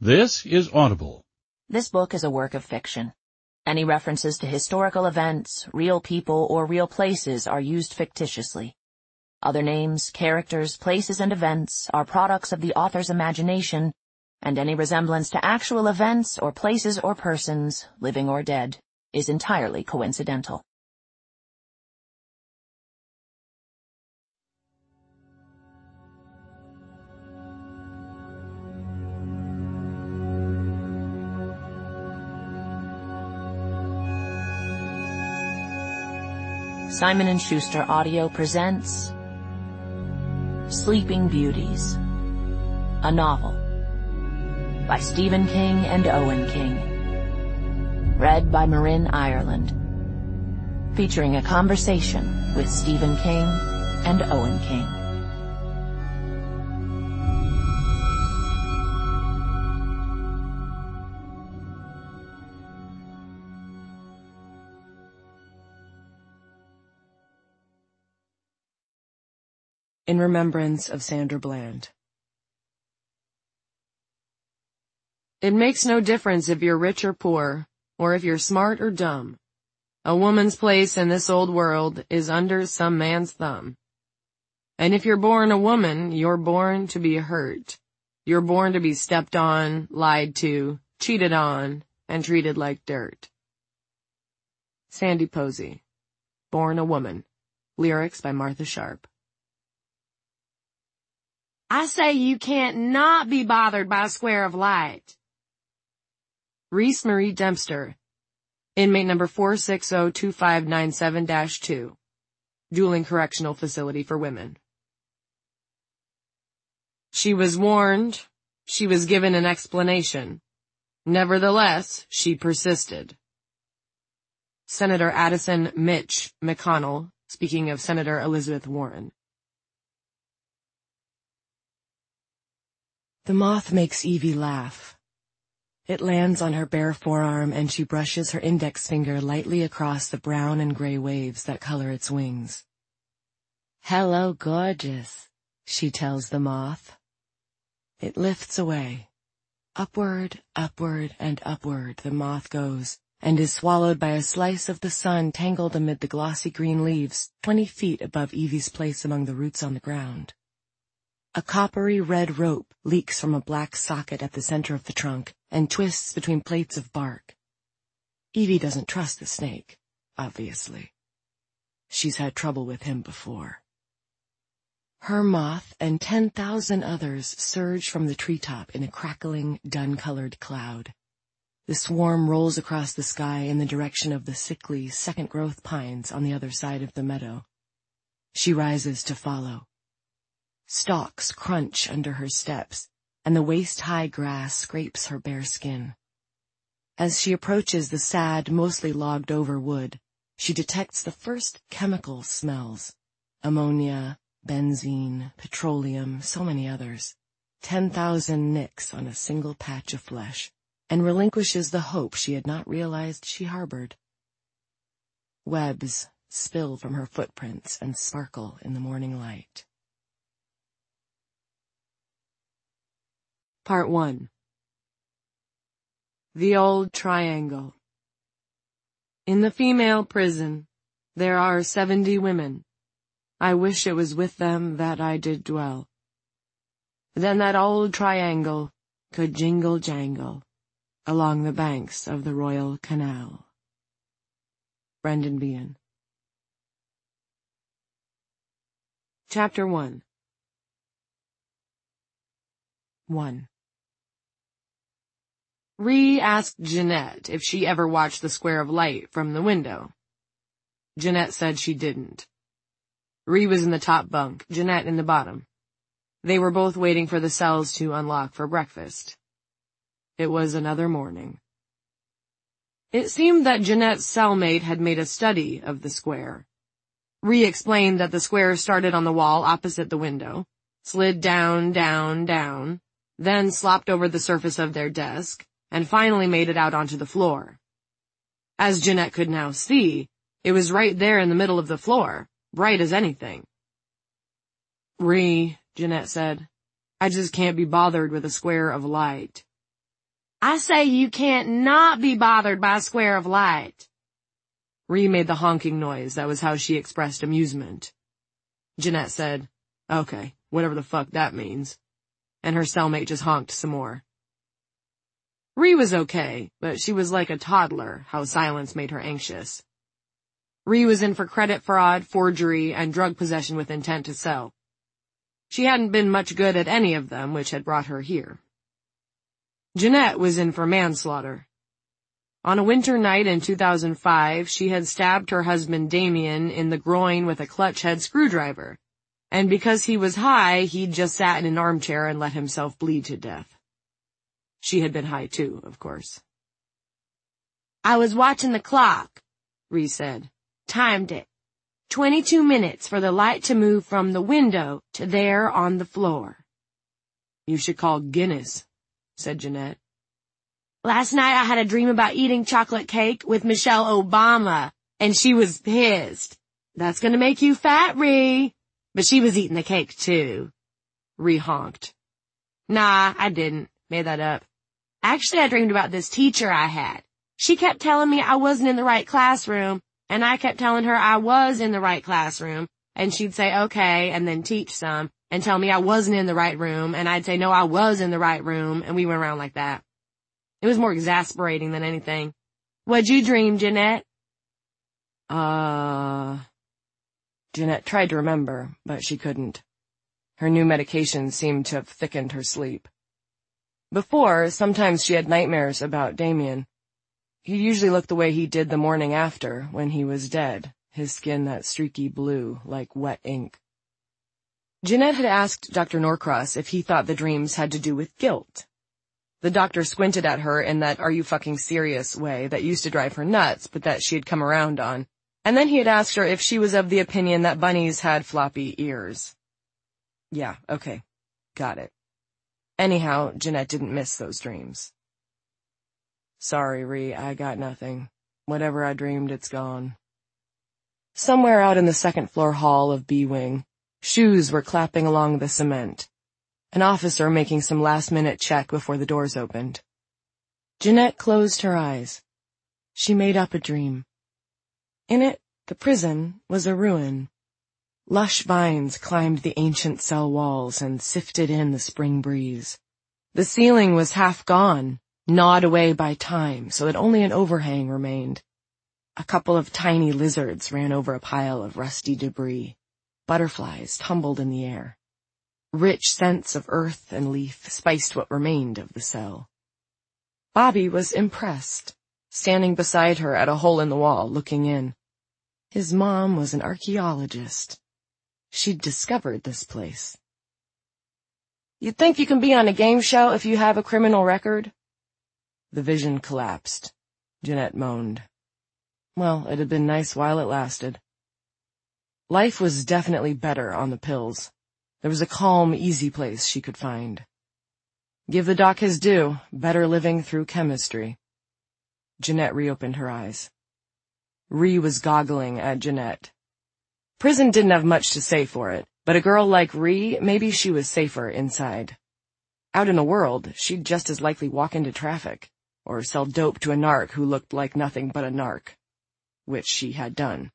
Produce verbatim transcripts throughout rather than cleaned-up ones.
This is Audible. This book is a work of fiction. Any references to historical events, real people, or real places are used fictitiously. Other names, characters, places, and events are products of the author's imagination, and any resemblance to actual events or places or persons, living or dead, is entirely coincidental. Simon and Schuster Audio presents Sleeping Beauties, a novel by Stephen King and Owen King, read by Marin Ireland, featuring a conversation with Stephen King and Owen King. In remembrance of Sandra Bland. It makes no difference if you're rich or poor, or if you're smart or dumb. A woman's place in this old world is under some man's thumb. And if you're born a woman, you're born to be hurt. You're born to be stepped on, lied to, cheated on, and treated like dirt. Sandy Posey. Born a Woman. Lyrics by Martha Sharp. I say you can't not be bothered by a square of light. Reese Marie Dempster. Inmate number four six zero two five nine seven dash two. Dueling Correctional Facility for Women. She was warned. She was given an explanation. Nevertheless, she persisted. Senator Addison Mitch McConnell, speaking of Senator Elizabeth Warren. The moth makes Evie laugh. It lands on her bare forearm and she brushes her index finger lightly across the brown and gray waves that color its wings. Hello, gorgeous, she tells the moth. It lifts away. Upward, upward, and upward the moth goes, and is swallowed by a slice of the sun tangled amid the glossy green leaves, twenty feet above Evie's place among the roots on the ground. A coppery red rope leaks from a black socket at the center of the trunk and twists between plates of bark. Evie doesn't trust the snake, obviously. She's had trouble with him before. Her moth and ten thousand others surge from the treetop in a crackling, dun-colored cloud. The swarm rolls across the sky in the direction of the sickly, second-growth pines on the other side of the meadow. She rises to follow. Stalks crunch under her steps, and the waist-high grass scrapes her bare skin. As she approaches the sad, mostly logged-over wood, she detects the first chemical smells. Ammonia, benzene, petroleum, so many others. Ten thousand nicks on a single patch of flesh, and relinquishes the hope she had not realized she harbored. Webs spill from her footprints and sparkle in the morning light. Part one. The Old Triangle. In the female prison, there are seventy women. I wish it was with them that I did dwell. Then that old triangle could jingle jangle along the banks of the Royal Canal. Brendan Behan. Chapter one. One. Ree asked Jeanette if she ever watched the square of light from the window. Jeanette said she didn't. Ree was in the top bunk, Jeanette in the bottom. They were both waiting for the cells to unlock for breakfast. It was another morning. It seemed that Jeanette's cellmate had made a study of the square. Ree explained that the square started on the wall opposite the window, slid down, down, down, then slopped over the surface of their desk, and finally made it out onto the floor. As Jeanette could now see, it was right there in the middle of the floor, bright as anything. Ree, Jeanette said, I just can't be bothered with a square of light. I say you can't not be bothered by a square of light. Ree made the honking noise. That was how she expressed amusement. Jeanette said, okay, whatever the fuck that means. And her cellmate just honked some more. Ree was okay, but she was like a toddler, how silence made her anxious. Ree was in for credit fraud, forgery, and drug possession with intent to sell. She hadn't been much good at any of them, which had brought her here. Jeanette was in for manslaughter. On a winter night in two thousand five, she had stabbed her husband Damien in the groin with a clutch-head screwdriver, and because he was high, he'd just sat in an armchair and let himself bleed to death. She had been high too, of course. I was watching the clock, Ree said. Timed it. Twenty-two minutes for the light to move from the window to there on the floor. You should call Guinness, said Jeanette. Last night I had a dream about eating chocolate cake with Michelle Obama, and she was pissed. That's gonna make you fat, Ree. But she was eating the cake too. Ree honked. Nah, I didn't. Made that up. Actually, I dreamed about this teacher I had. She kept telling me I wasn't in the right classroom, and I kept telling her I was in the right classroom, and she'd say okay, and then teach some, and tell me I wasn't in the right room, and I'd say no, I was in the right room, and we went around like that. It was more exasperating than anything. What'd you dream, Jeanette? Uh... Jeanette tried to remember, but she couldn't. Her new medication seemed to have thickened her sleep. Before, sometimes she had nightmares about Damien. He usually looked the way he did the morning after, when he was dead, his skin that streaky blue, like wet ink. Jeanette had asked Doctor Norcross if he thought the dreams had to do with guilt. The doctor squinted at her in that are-you-fucking-serious way that used to drive her nuts, but that she had come around on, and then he had asked her if she was of the opinion that bunnies had floppy ears. Yeah, okay. Got it. Anyhow, Jeanette didn't miss those dreams. Sorry, Ree, I got nothing. Whatever I dreamed, it's gone. Somewhere out in the second-floor hall of B Wing, shoes were clapping along the cement. An officer making some last-minute check before the doors opened. Jeanette closed her eyes. She made up a dream. In it, the prison was a ruin. Lush vines climbed the ancient cell walls and sifted in the spring breeze. The ceiling was half gone, gnawed away by time so that only an overhang remained. A couple of tiny lizards ran over a pile of rusty debris. Butterflies tumbled in the air. Rich scents of earth and leaf spiced what remained of the cell. Bobby was impressed, standing beside her at a hole in the wall, looking in. His mom was an archaeologist. She'd discovered this place. You think you can be on a game show if you have a criminal record? The vision collapsed. Jeanette moaned. Well, it had been nice while it lasted. Life was definitely better on the pills. There was a calm, easy place she could find. Give the doc his due, better living through chemistry. Jeanette reopened her eyes. Ree was goggling at Jeanette. Prison didn't have much to say for it, but a girl like Ree, maybe she was safer inside. Out in the world, she'd just as likely walk into traffic, or sell dope to a narc who looked like nothing but a narc, which she had done.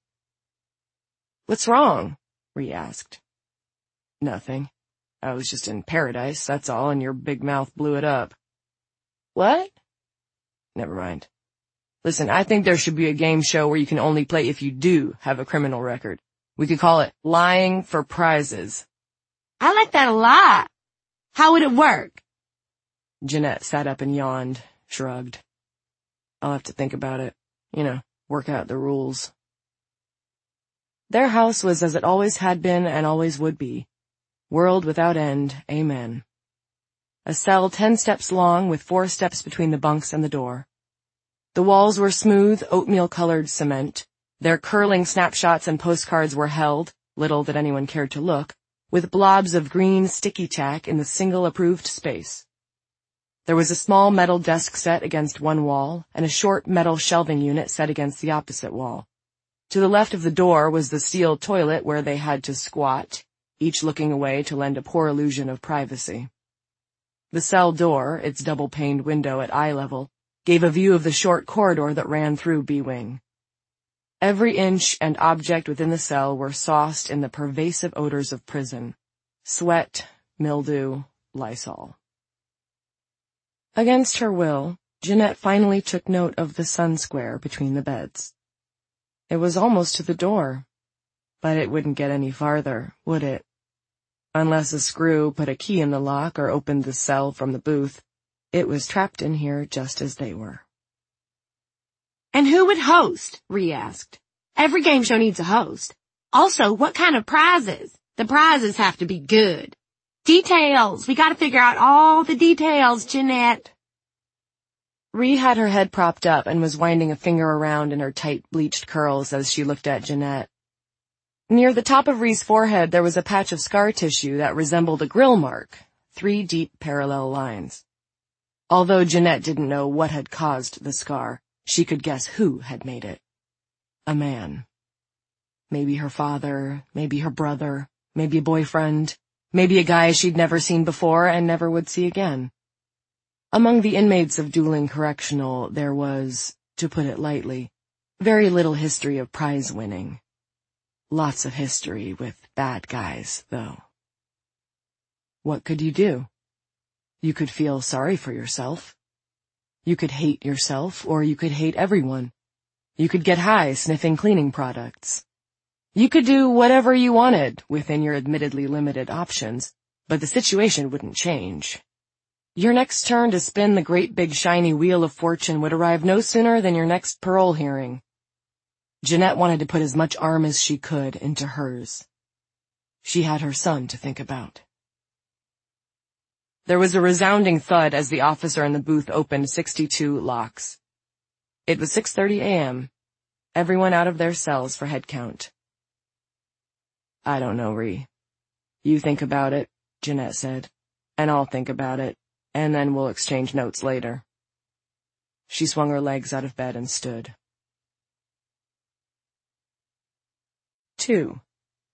What's wrong? Ree asked. Nothing. I was just in paradise, that's all, and your big mouth blew it up. What? Never mind. Listen, I think there should be a game show where you can only play if you do have a criminal record. We could call it Lying for Prizes. I like that a lot. How would it work? Jeanette sat up and yawned, shrugged. I'll have to think about it. You know, work out the rules. Their house was as it always had been and always would be. World without end, amen. A cell ten steps long with four steps between the bunks and the door. The walls were smooth, oatmeal-colored cement. Their curling snapshots and postcards were held, little that anyone cared to look, with blobs of green sticky tack in the single approved space. There was a small metal desk set against one wall, and a short metal shelving unit set against the opposite wall. To the left of the door was the steel toilet where they had to squat, each looking away to lend a poor illusion of privacy. The cell door, its double-paned window at eye level, gave a view of the short corridor that ran through B-Wing. Every inch and object within the cell were sauced in the pervasive odors of prison: sweat, mildew, Lysol. Against her will, Jeanette finally took note of the sun square between the beds. It was almost to the door, but it wouldn't get any farther, would it? Unless a screw put a key in the lock or opened the cell from the booth, it was trapped in here just as they were. And who would host? Ree asked. Every game show needs a host. Also, what kind of prizes? The prizes have to be good. Details. We gotta figure out all the details, Jeanette. Ree had her head propped up and was winding a finger around in her tight bleached curls as she looked at Jeanette. Near the top of Ree's forehead there was a patch of scar tissue that resembled a grill mark, three deep parallel lines. Although Jeanette didn't know what had caused the scar, she could guess who had made it. A man. Maybe her father, maybe her brother, maybe a boyfriend, maybe a guy she'd never seen before and never would see again. Among the inmates of Dueling Correctional, there was, to put it lightly, very little history of prize winning. Lots of history with bad guys, though. What could you do? You could feel sorry for yourself. You could hate yourself, or you could hate everyone. You could get high sniffing cleaning products. You could do whatever you wanted within your admittedly limited options, but the situation wouldn't change. Your next turn to spin the great big shiny wheel of fortune would arrive no sooner than your next parole hearing. Jeanette wanted to put as much arm as she could into hers. She had her son to think about. There was a resounding thud as the officer in the booth opened sixty-two locks. It was six thirty a m Everyone out of their cells for head count. I don't know, Ree. You think about it, Jeanette said, and I'll think about it, and then we'll exchange notes later. She swung her legs out of bed and stood. Two.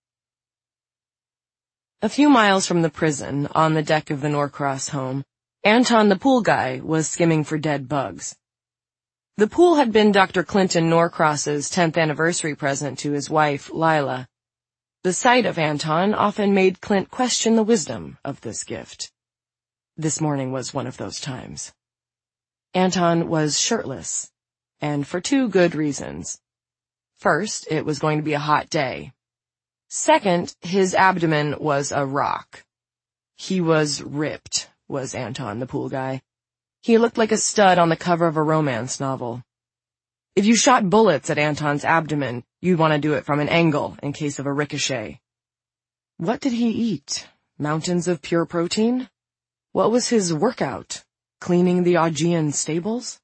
A few miles from the prison, on the deck of the Norcross home, Anton the pool guy was skimming for dead bugs. The pool had been Doctor Clinton Norcross's tenth anniversary present to his wife, Lila. The sight of Anton often made Clint question the wisdom of this gift. This morning was one of those times. Anton was shirtless, and for two good reasons. First, it was going to be a hot day. Second, his abdomen was a rock. He was ripped, was Anton the pool guy. He looked like a stud on the cover of a romance novel. If you shot bullets at Anton's abdomen, you'd want to do it from an angle in case of a ricochet. What did he eat? Mountains of pure protein? What was his workout? Cleaning the Augean stables?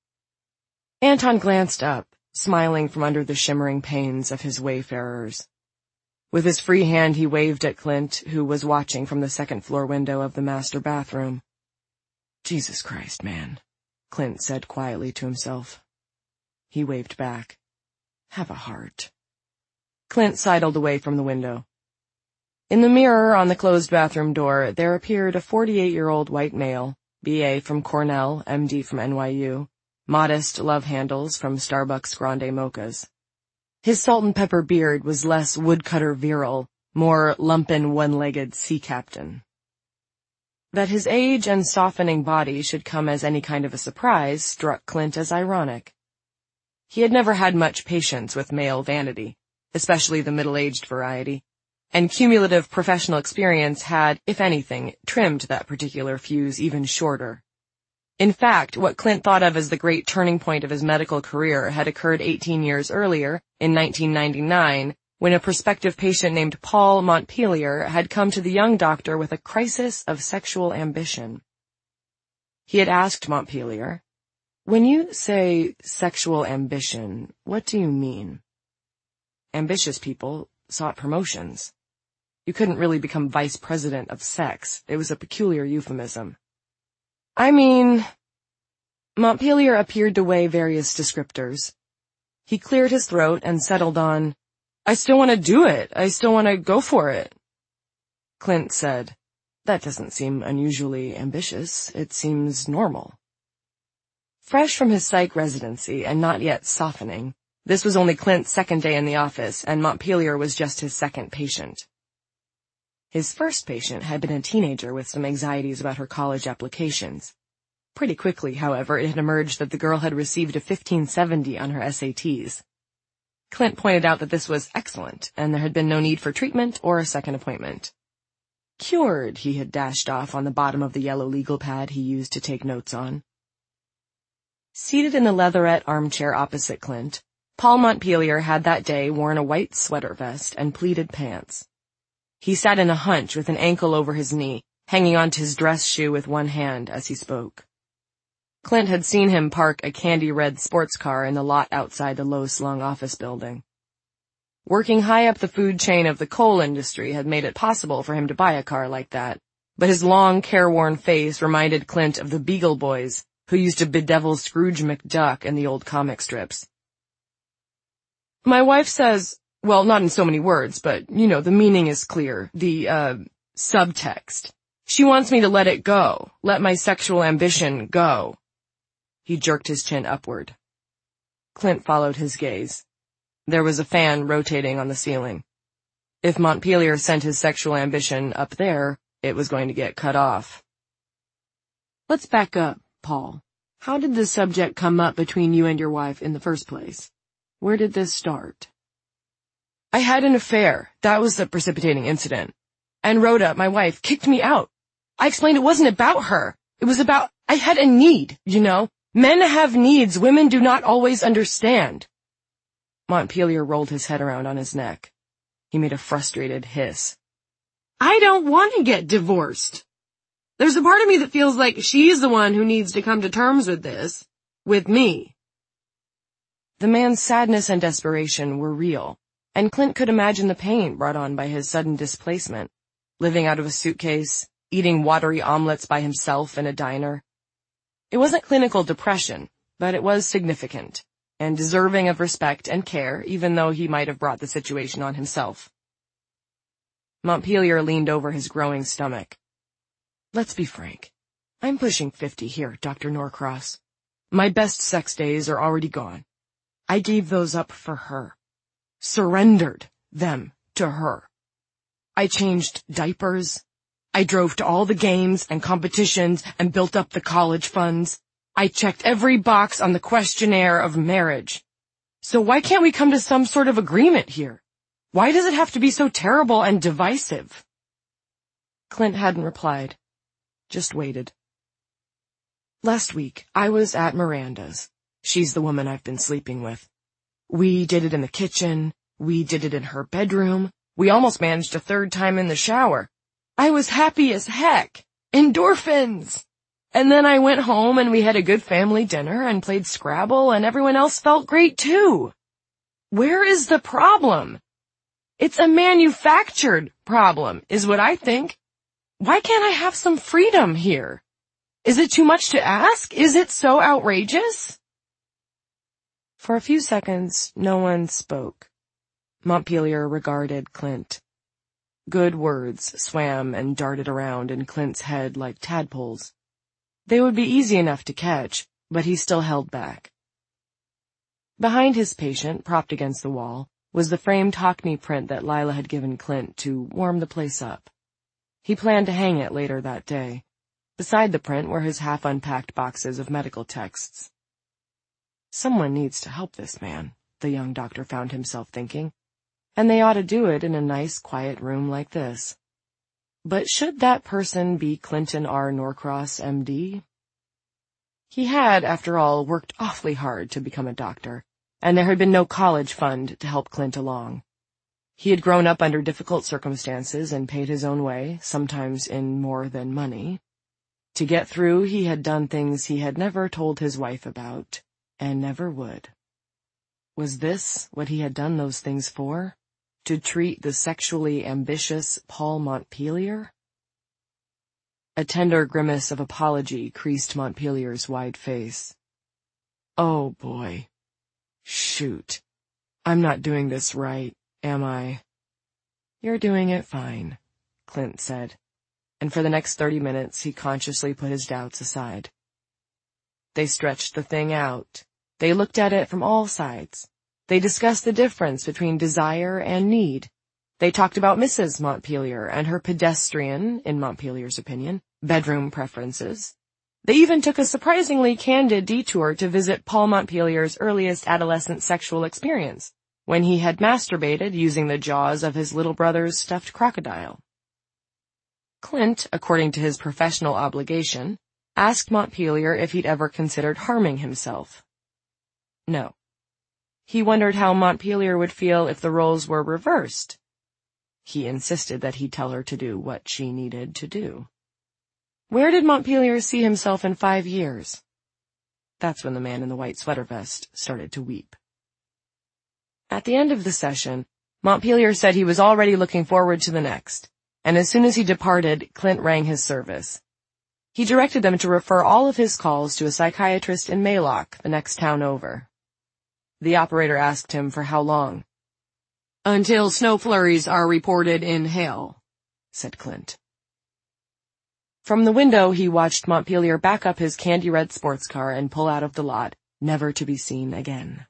Anton glanced up, smiling from under the shimmering panes of his wayfarers. With his free hand he waved at Clint, who was watching from the second-floor window of the master bathroom. Jesus Christ, man, Clint said quietly to himself. He waved back. Have a heart. Clint sidled away from the window. In the mirror on the closed bathroom door, there appeared a forty-eight-year-old white male, B A from Cornell, M D from N Y U, modest love handles from Starbucks Grande Mochas. His salt and pepper beard was less woodcutter virile, more lumpen one-legged sea captain. That his age and softening body should come as any kind of a surprise struck Clint as ironic. He had never had much patience with male vanity, especially the middle-aged variety, and cumulative professional experience had, if anything, trimmed that particular fuse even shorter. In fact, what Clint thought of as the great turning point of his medical career had occurred eighteen years earlier, in nineteen ninety-nine, when a prospective patient named Paul Montpelier had come to the young doctor with a crisis of sexual ambition. He had asked Montpelier, "When you say sexual ambition, what do you mean?" Ambitious people sought promotions. You couldn't really become vice president of sex. It was a peculiar euphemism. I mean... Montpelier appeared to weigh various descriptors. He cleared his throat and settled on, I still want to do it. I still want to go for it. Clint said, That doesn't seem unusually ambitious. It seems normal. Fresh from his psych residency and not yet softening, this was only Clint's second day in the office, and Montpelier was just his second patient. His first patient had been a teenager with some anxieties about her college applications. Pretty quickly, however, it had emerged that the girl had received a fifteen seventy on her S A Ts. Clint pointed out that this was excellent, and there had been no need for treatment or a second appointment. Cured, he had dashed off on the bottom of the yellow legal pad he used to take notes on. Seated in the leatherette armchair opposite Clint, Paul Montpelier had that day worn a white sweater vest and pleated pants. He sat in a hunch with an ankle over his knee, hanging onto his dress shoe with one hand as he spoke. Clint had seen him park a candy-red sports car in the lot outside the low-slung office building. Working high up the food chain of the coal industry had made it possible for him to buy a car like that, but his long, careworn face reminded Clint of the Beagle Boys, who used to bedevil Scrooge McDuck in the old comic strips. My wife says, well, not in so many words, but, you know, the meaning is clear, the, uh, subtext. She wants me to let it go, let my sexual ambition go. He jerked his chin upward. Clint followed his gaze. There was a fan rotating on the ceiling. If Montpelier sent his sexual ambition up there, it was going to get cut off. Let's back up, Paul. How did this subject come up between you and your wife in the first place? Where did this start? I had an affair. That was the precipitating incident. And Rhoda, my wife, kicked me out. I explained it wasn't about her. It was about, I had a need, you know. Men have needs women do not always understand. Montpelier rolled his head around on his neck. He made a frustrated hiss. I don't want to get divorced. There's a part of me that feels like she's the one who needs to come to terms with this. With me. The man's sadness and desperation were real, and Clint could imagine the pain brought on by his sudden displacement, living out of a suitcase, eating watery omelets by himself in a diner. It wasn't clinical depression, but it was significant, and deserving of respect and care, even though he might have brought the situation on himself. Montpelier leaned over his growing stomach. Let's be frank. I'm pushing fifty here, Doctor Norcross. My best sex days are already gone. I gave those up for her. Surrendered them to her. I changed diapers. I drove to all the games and competitions and built up the college funds. I checked every box on the questionnaire of marriage. So why can't we come to some sort of agreement here? Why does it have to be so terrible and divisive? Clint hadn't replied, just waited. Last week, I was at Miranda's. She's the woman I've been sleeping with. We did it in the kitchen. We did it in her bedroom. We almost managed a third time in the shower. I was happy as heck. Endorphins. And then I went home and we had a good family dinner and played Scrabble and everyone else felt great too. Where is the problem? It's a manufactured problem, is what I think. Why can't I have some freedom here? Is it too much to ask? Is it so outrageous? For a few seconds, no one spoke. Montpelier regarded Clint. Good words swam and darted around in Clint's head like tadpoles. They would be easy enough to catch, but he still held back. Behind his patient, propped against the wall, was the framed Hockney print that Lila had given Clint to warm the place up. He planned to hang it later that day. Beside the print were his half-unpacked boxes of medical texts. Someone needs to help this man, the young doctor found himself thinking, and they ought to do it in a nice, quiet room like this. But should that person be Clinton R. Norcross, M D? He had, after all, worked awfully hard to become a doctor, and there had been no college fund to help Clint along. He had grown up under difficult circumstances and paid his own way, sometimes in more than money. To get through, he had done things he had never told his wife about, and never would. Was this what he had done those things for? To treat the sexually ambitious Paul Montpelier? A tender grimace of apology creased Montpelier's wide face. Oh, boy. Shoot. I'm not doing this right, am I? You're doing it fine, Clint said. and for the next thirty minutes he consciously put his doubts aside. They stretched the thing out. They looked at it from all sides. They discussed the difference between desire and need. They talked about Missus Montpelier and her pedestrian, in Montpelier's opinion, bedroom preferences. They even took a surprisingly candid detour to visit Paul Montpelier's earliest adolescent sexual experience, when he had masturbated using the jaws of his little brother's stuffed crocodile. Clint, according to his professional obligation, asked Montpelier if he'd ever considered harming himself. No. He wondered how Montpelier would feel if the roles were reversed. He insisted that he tell her to do what she needed to do. Where did Montpelier see himself in five years? That's when the man in the white sweater vest started to weep. At the end of the session, Montpelier said he was already looking forward to the next, and as soon as he departed, Clint rang his service. He directed them to refer all of his calls to a psychiatrist in Maylock, the next town over. The operator asked him for how long. "Until snow flurries are reported in hell," said Clint. From the window, he watched Montpelier back up his candy-red sports car and pull out of the lot, never to be seen again.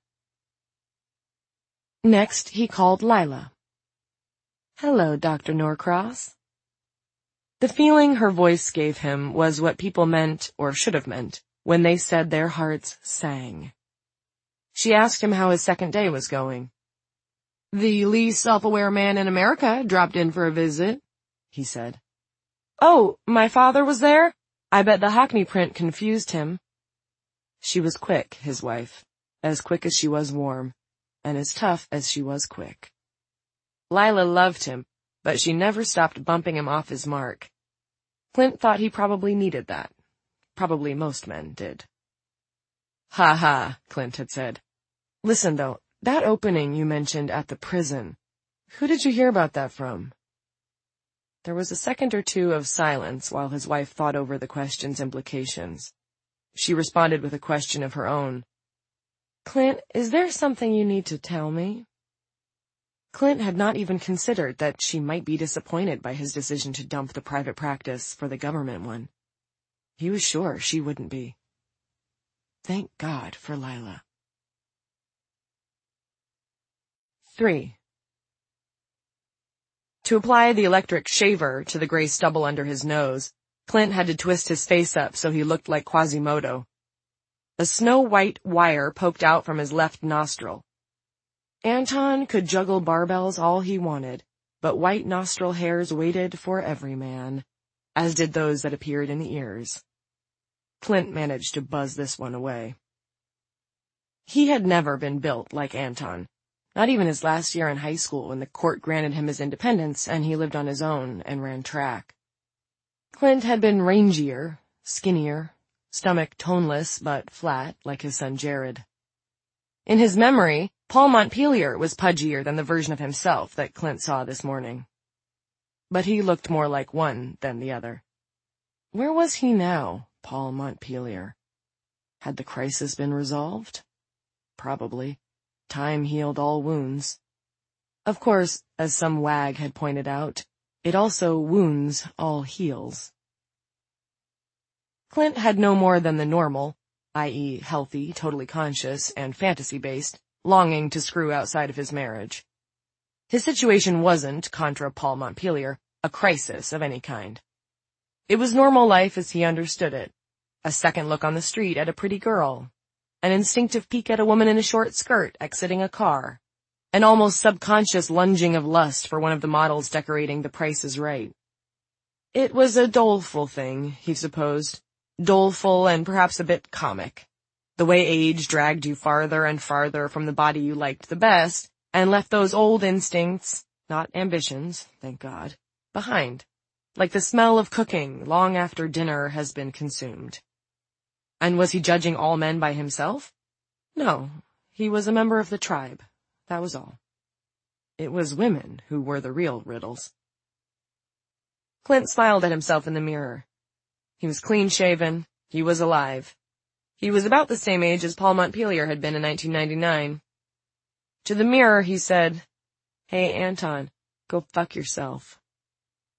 Next, he called Lila. "Hello, Doctor Norcross." The feeling her voice gave him was what people meant, or should have meant, when they said their hearts sang. She asked him how his second day was going. "The least self-aware man in America dropped in for a visit," he said. "Oh, my father was there? I bet the Hockney print confused him." She was quick, his wife, as quick as she was warm, and as tough as she was quick. Lila loved him, but she never stopped bumping him off his mark. Clint thought he probably needed that. Probably most men did. "Ha ha," Clint had said. "Listen, though, that opening you mentioned at the prison, who did you hear about that from?" There was a second or two of silence while his wife thought over the question's implications. She responded with a question of her own. "Clint, is there something you need to tell me?" Clint had not even considered that she might be disappointed by his decision to dump the private practice for the government one. He was sure she wouldn't be. Thank God for Lila. Three. To apply the electric shaver to the gray stubble under his nose, Clint had to twist his face up so he looked like Quasimodo. A snow-white wire poked out from his left nostril. Anton could juggle barbells all he wanted, but white nostril hairs waited for every man, as did those that appeared in the ears. Clint managed to buzz this one away. He had never been built like Anton. Not even his last year in high school when the court granted him his independence and he lived on his own and ran track. Clint had been rangier, skinnier, stomach toneless but flat like his son Jared. In his memory, Paul Montpelier was pudgier than the version of himself that Clint saw this morning. But he looked more like one than the other. Where was he now, Paul Montpelier? Had the crisis been resolved? Probably. Time healed all wounds. Of course, as some wag had pointed out, it also wounds all heals. Clint had no more than the normal, that is healthy, totally conscious, and fantasy-based, longing to screw outside of his marriage. His situation wasn't, contra Paul Montpelier, a crisis of any kind. It was normal life as he understood it. A second look on the street at a pretty girl. An instinctive peek at a woman in a short skirt exiting a car. An almost subconscious lunging of lust for one of the models decorating The Price is Right. It was a doleful thing, he supposed. Doleful and perhaps a bit comic. The way age dragged you farther and farther from the body you liked the best, and left those old instincts, not ambitions, thank God, behind, like the smell of cooking long after dinner has been consumed. And was he judging all men by himself? No, he was a member of the tribe, that was all. It was women who were the real riddles. Clint smiled at himself in the mirror. He was clean-shaven, he was alive. He was about the same age as Paul Montpelier had been in nineteen ninety-nine. To the mirror he said, "Hey, Anton, go fuck yourself."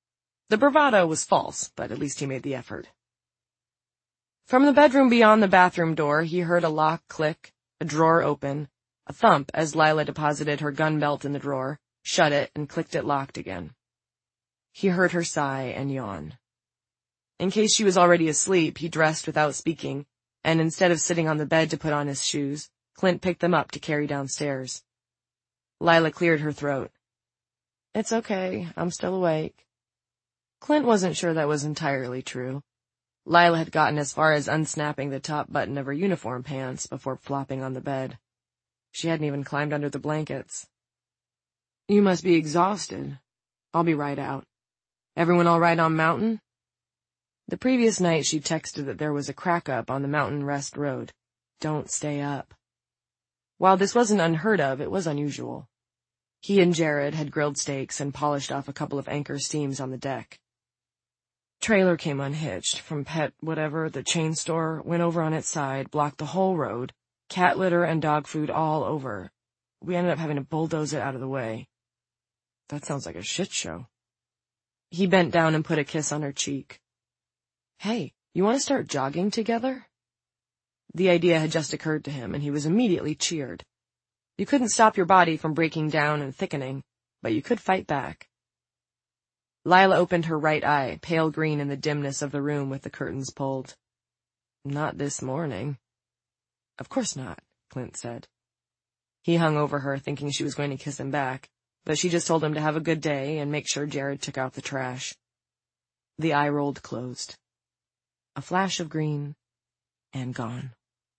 The bravado was false, but at least he made the effort. From the bedroom beyond the bathroom door, he heard a lock click, a drawer open, a thump as Lila deposited her gun belt in the drawer, shut it, and clicked it locked again. He heard her sigh and yawn. In case she was already asleep, he dressed without speaking, and instead of sitting on the bed to put on his shoes, Clint picked them up to carry downstairs. Lila cleared her throat. "It's okay, I'm still awake." Clint wasn't sure that was entirely true. Lila had gotten as far as unsnapping the top button of her uniform pants before flopping on the bed. She hadn't even climbed under the blankets. "You must be exhausted. I'll be right out. Everyone all right on Mountain?" The previous night she texted that there was a crack-up on the Mountain Rest Road. Don't stay up. While this wasn't unheard of, it was unusual. He and Jared had grilled steaks and polished off a couple of Anchor steams on the deck. Trailer came unhitched from Pet whatever, the chain store, went over on its side, blocked the whole road, cat litter and dog food all over. We ended up having to bulldoze it out of the way. That sounds like a shit show. He bent down and put a kiss on her cheek. "Hey, you want to start jogging together?" The idea had just occurred to him, and he was immediately cheered. You couldn't stop your body from breaking down and thickening, but you could fight back. Lila opened her right eye, pale green in the dimness of the room with the curtains pulled. "Not this morning." "Of course not," Clint said. He hung over her, thinking she was going to kiss him back, but she just told him to have a good day and make sure Jared took out the trash. The eye rolled closed. A flash of green, and gone.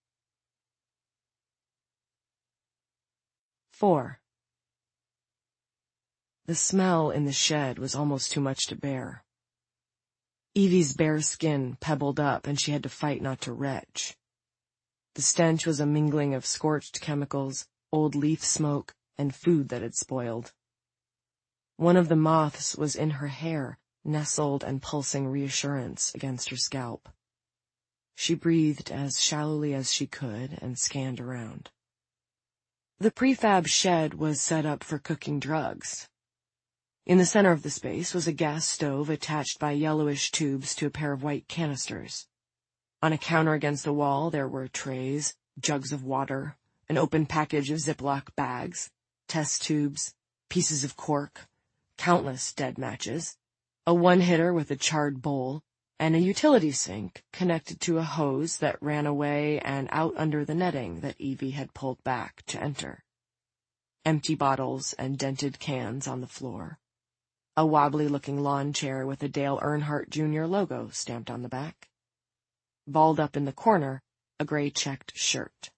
Four. The smell in the shed was almost too much to bear. Evie's bare skin pebbled up, and she had to fight not to retch. The stench was a mingling of scorched chemicals, old leaf smoke, and food that had spoiled. One of the moths was in her hair, nestled and pulsing reassurance against her scalp. She breathed as shallowly as she could and scanned around. The prefab shed was set up for cooking drugs. In the center of the space was a gas stove attached by yellowish tubes to a pair of white canisters. On a counter against the wall there were trays, jugs of water, an open package of Ziploc bags, test tubes, pieces of cork, countless dead matches, a one-hitter with a charred bowl, and a utility sink connected to a hose that ran away and out under the netting that Evie had pulled back to enter. Empty bottles and dented cans on the floor. A wobbly-looking lawn chair with a Dale Earnhardt Junior logo stamped on the back. Balled up in the corner, a gray checked shirt.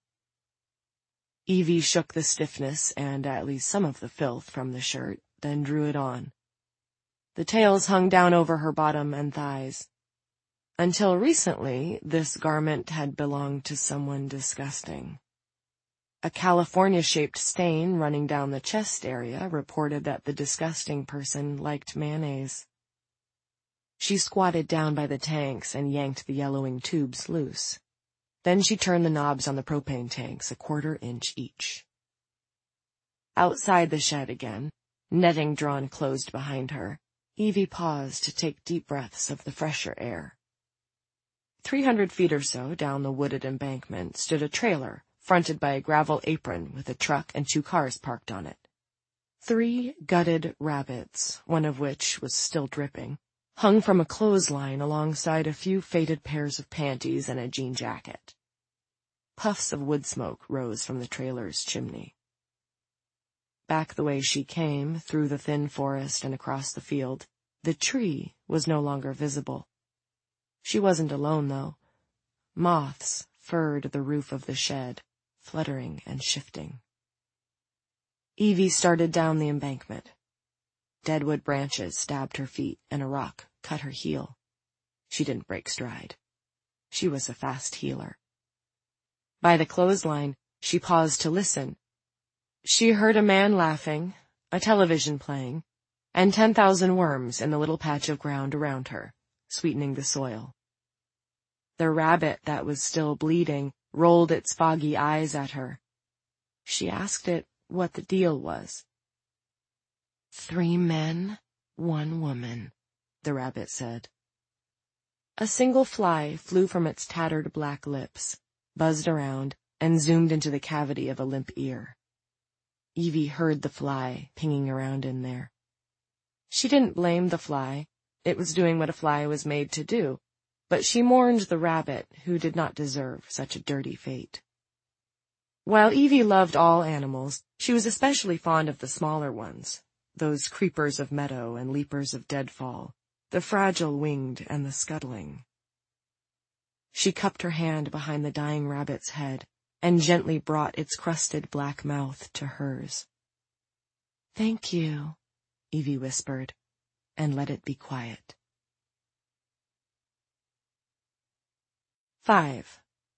Evie shook the stiffness and at least some of the filth from the shirt, then drew it on. The tails hung down over her bottom and thighs. Until recently, this garment had belonged to someone disgusting. A California-shaped stain running down the chest area reported that the disgusting person liked mayonnaise. She squatted down by the tanks and yanked the yellowing tubes loose. Then she turned the knobs on the propane tanks a quarter inch each. Outside the shed again, netting drawn closed behind her, Evie paused to take deep breaths of the fresher air. Three hundred feet or so down the wooded embankment stood a trailer, fronted by a gravel apron with a truck and two cars parked on it. Three gutted rabbits, one of which was still dripping, hung from a clothesline alongside a few faded pairs of panties and a jean jacket. Puffs of wood smoke rose from the trailer's chimney. Back the way she came, through the thin forest and across the field, the tree was no longer visible. She wasn't alone, though. Moths furred the roof of the shed, fluttering and shifting. Evie started down the embankment. Deadwood branches stabbed her feet, and a rock cut her heel. She didn't break stride. She was a fast healer. By the clothesline, she paused to listen. She heard a man laughing, a television playing, and ten thousand worms in the little patch of ground around her, sweetening the soil. The rabbit that was still bleeding rolled its foggy eyes at her. She asked it what the deal was. Three men, one woman, the rabbit said. A single fly flew from its tattered black lips, buzzed around, and zoomed into the cavity of a limp ear. Evie heard the fly pinging around in there. She didn't blame the fly. It was doing what a fly was made to do, but she mourned the rabbit, who did not deserve such a dirty fate. While Evie loved all animals, she was especially fond of the smaller ones, those creepers of meadow and leapers of deadfall, the fragile winged and the scuttling. She cupped her hand behind the dying rabbit's head and gently brought its crusted black mouth to hers. "Thank you," Evie whispered, and let it be quiet. Five.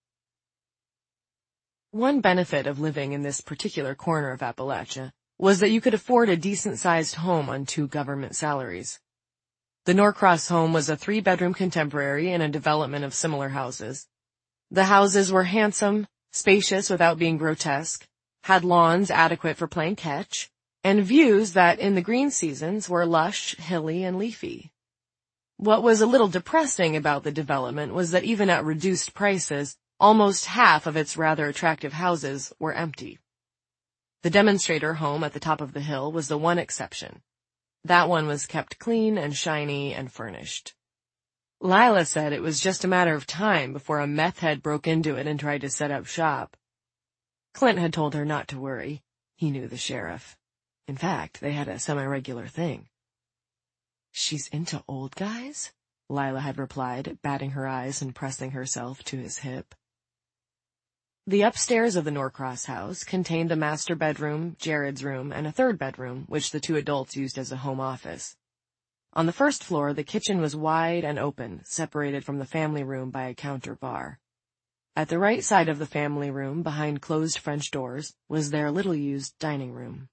One benefit of living in this particular corner of Appalachia was that you could afford a decent-sized home on two government salaries. The Norcross home was a three-bedroom contemporary in a development of similar houses. The houses were handsome, spacious without being grotesque, had lawns adequate for playing catch, and views that in the green seasons were lush, hilly, and leafy. What was a little depressing about the development was that even at reduced prices, almost half of its rather attractive houses were empty. The demonstrator home at the top of the hill was the one exception. That one was kept clean and shiny and furnished. Lila said it was just a matter of time before a meth head broke into it and tried to set up shop. Clint had told her not to worry. He knew the sheriff. In fact, they had a semi-regular thing. "She's into old guys?" Lila had replied, batting her eyes and pressing herself to his hip. The upstairs of the Norcross house contained the master bedroom, Jared's room, and a third bedroom, which the two adults used as a home office. On the first floor, the kitchen was wide and open, separated from the family room by a counter bar. At the right side of the family room, behind closed French doors, was their little-used dining room.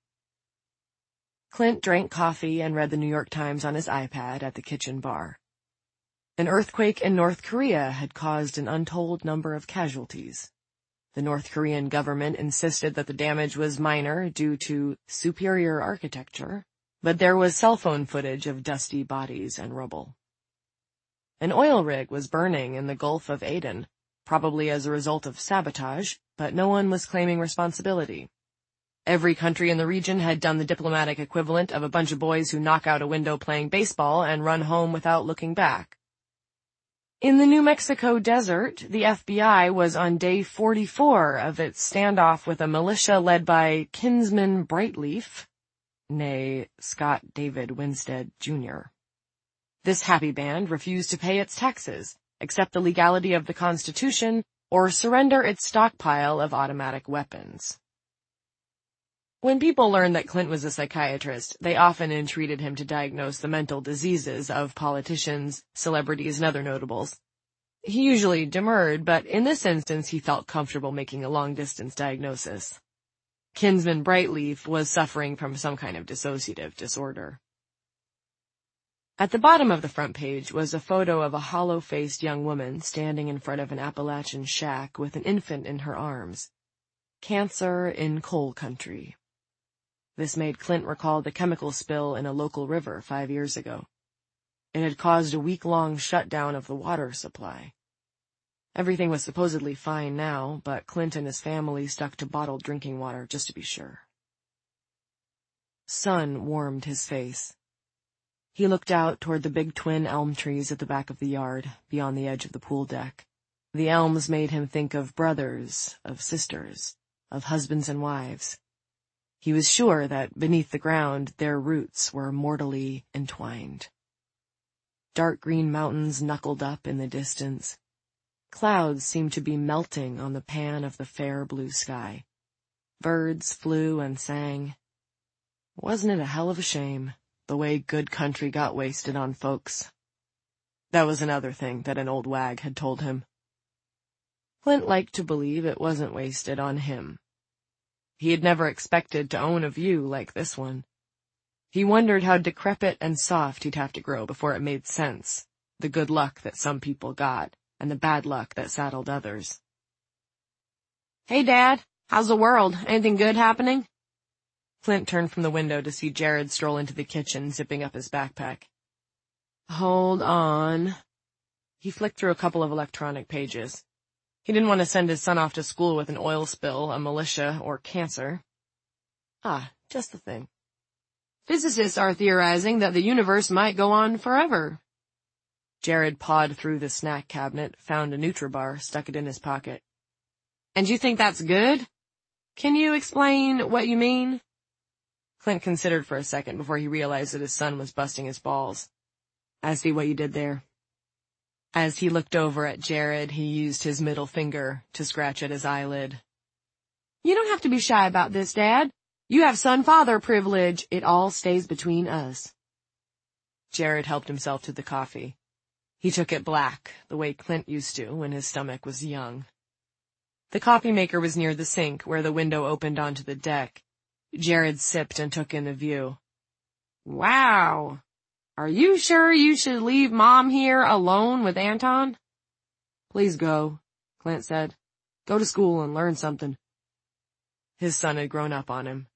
Clint drank coffee and read the New York Times on his iPad at the kitchen bar. An earthquake in North Korea had caused an untold number of casualties. The North Korean government insisted that the damage was minor due to superior architecture, but there was cell phone footage of dusty bodies and rubble. An oil rig was burning in the Gulf of Aden, probably as a result of sabotage, but no one was claiming responsibility. Every country in the region had done the diplomatic equivalent of a bunch of boys who knock out a window playing baseball and run home without looking back. In the New Mexico desert, the F B I was on day forty-four of its standoff with a militia led by Kinsman Brightleaf, nay, Scott David Winstead, Junior This happy band refused to pay its taxes, accept the legality of the Constitution, or surrender its stockpile of automatic weapons. When people learned that Clint was a psychiatrist, they often entreated him to diagnose the mental diseases of politicians, celebrities, and other notables. He usually demurred, but in this instance he felt comfortable making a long-distance diagnosis. Kinsman Brightleaf was suffering from some kind of dissociative disorder. At the bottom of the front page was a photo of a hollow-faced young woman standing in front of an Appalachian shack with an infant in her arms. Cancer in coal country. This made Clint recall the chemical spill in a local river five years ago. It had caused a week-long shutdown of the water supply. Everything was supposedly fine now, but Clint and his family stuck to bottled drinking water just to be sure. Sun warmed his face. He looked out toward the big twin elm trees at the back of the yard, beyond the edge of the pool deck. The elms made him think of brothers, of sisters, of husbands and wives. He was sure that beneath the ground their roots were mortally entwined. Dark green mountains knuckled up in the distance. Clouds seemed to be melting on the pan of the fair blue sky. Birds flew and sang. Wasn't it a hell of a shame, the way good country got wasted on folks? That was another thing that an old wag had told him. Clint liked to believe it wasn't wasted on him. He had never expected to own a view like this one. He wondered how decrepit and soft he'd have to grow before it made sense, the good luck that some people got, and the bad luck that saddled others. "Hey, Dad, how's the world? Anything good happening?" Clint turned from the window to see Jared stroll into the kitchen, zipping up his backpack. Hold on. He flicked through a couple of electronic pages. He didn't want to send his son off to school with an oil spill, a militia, or cancer. Ah, just the thing. Physicists are theorizing that the universe might go on forever. Jared pawed through the snack cabinet, found a Nutribar, stuck it in his pocket. And you think that's good? Can you explain what you mean? Clint considered for a second before he realized that his son was busting his balls. I see what you did there. As he looked over at Jared, he used his middle finger to scratch at his eyelid. You don't have to be shy about this, Dad. You have son-father privilege. It all stays between us. Jared helped himself to the coffee. He took it black, the way Clint used to when his stomach was young. The coffee maker was near the sink, where the window opened onto the deck. Jared sipped and took in the view. Wow. Are you sure you should leave Mom here alone with Anton? Please go, Clint said. Go to school and learn something. His son had grown up on him.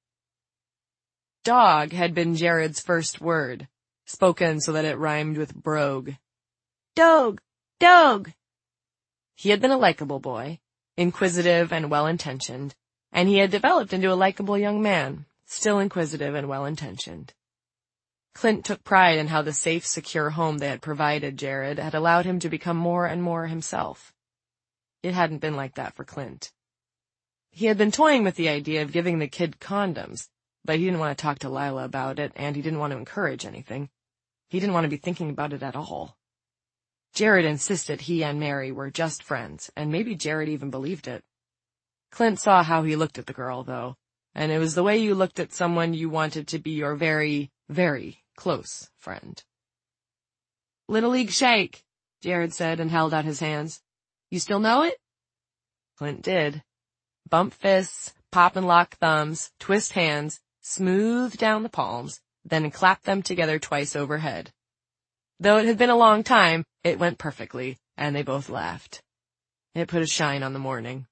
Dog had been Jared's first word, spoken so that it rhymed with brogue. Dog! Dog! He had been a likable boy, inquisitive and well-intentioned, and he had developed into a likable young man, still inquisitive and well-intentioned. Clint took pride in how the safe, secure home they had provided Jared had allowed him to become more and more himself. It hadn't been like that for Clint. He had been toying with the idea of giving the kid condoms, but he didn't want to talk to Lila about it, and he didn't want to encourage anything. He didn't want to be thinking about it at all. Jared insisted he and Mary were just friends, and maybe Jared even believed it. Clint saw how he looked at the girl, though, and it was the way you looked at someone you wanted to be your very, very close friend. Little League Shake, Jared said and held out his hands. You still know it? Clint did. Bump fists, pop and lock thumbs, twist hands, smooth down the palms, then clap them together twice overhead. Though it had been a long time, it went perfectly, and they both laughed. It put a shine on the morning.